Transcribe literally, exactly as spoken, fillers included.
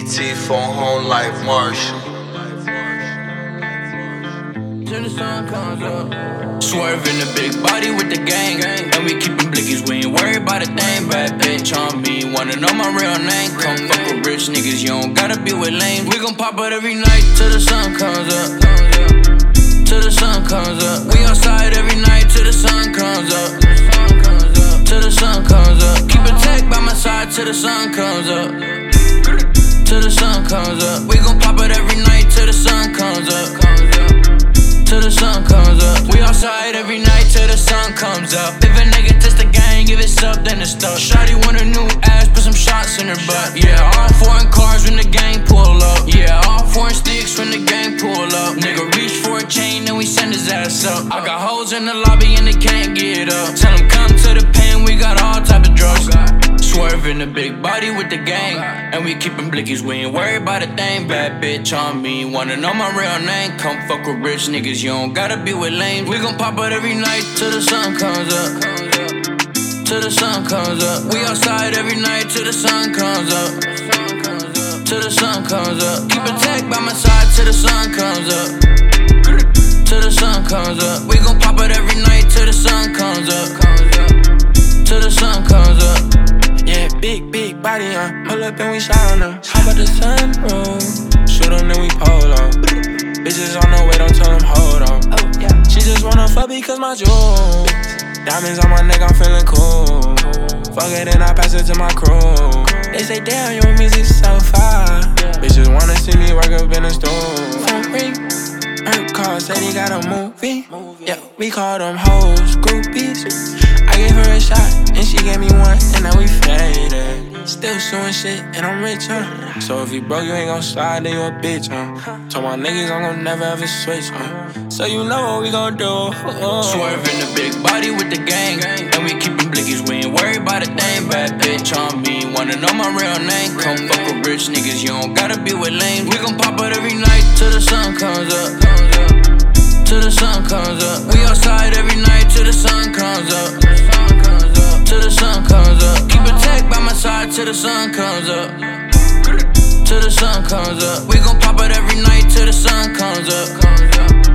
E T phone home life Marshall. Till the sun comes up. Swerving the big body with the gang, and we keepin' blickies, we ain't worried about a thing. Bad bitch on me, wanna know my real name. Come fuck with rich niggas, you don't gotta be with lame. We gon' pop out every night till the sun comes up. Till the sun comes up. We outside every night till the sun comes up. Till the sun comes up. Keep a tech by my side till the sun comes up. Till the sun comes up. We gon' pop it every night till the sun comes up. Till the sun comes up. We outside every night till the sun comes up. If a nigga test the gang, give it up, then it's stuck. Shawty want a new ass, put some shots in her butt. Yeah, all foreign cars when the gang pull up. Yeah, all foreign sticks when the gang pull up. Nigga reach for a chain, then we send his ass up. I got hoes in the lobby and they can't get up. Tell them come to the pen, we got all type of drugs. Swerving the big body with the gang, and we keepin' blickies, we ain't worried about a thing. Bad bitch on me, wanna know my real name. Come fuck with rich niggas, you don't gotta be with lame. We gon' pop out every night till the sun comes up. Till the sun comes up. We outside every night till the sun comes up. Till the sun comes up. Keep a tech by my side till the sun comes up. Till the sun comes up. We gon' pop out every night till the sun comes up. Till the sun comes up. Yeah, big, big body, uh pull up and we shot on them. Hop out the sunroof, shoot them then we pull up. Bitches on the way, don't tell them hold on. She just wanna fuck because my jewels. Diamonds on my neck, I'm feeling cool. Fuck it and I pass it to my crew. They say, damn, your music's so fire. Bitches wanna see me work up in the store. Phone ring, Herc call, said he got a movie. Yeah, we call them hoes groupies. I gave her a shot, and she gave me one, and now we faded. Still suing shit, and I'm rich, huh? So if you broke, you ain't gon' slide, then you a bitch, huh? Told my niggas I'm gon' never ever switch, huh? So you know what we gon' do. Oh. Swerving the big body with the gang, and we keepin' blickies, we ain't worried about a thing. Bad bitch on me, wanna know my real name. Come fuck with rich niggas, you don't gotta be with lame. We gon' pop out every night till the sun comes up. Till the sun comes up. We outside every night till the sun comes up. Till the sun comes up. Keep a tech by my side till the sun comes up. Till the sun comes up. We gon' pop it every night till the sun comes up.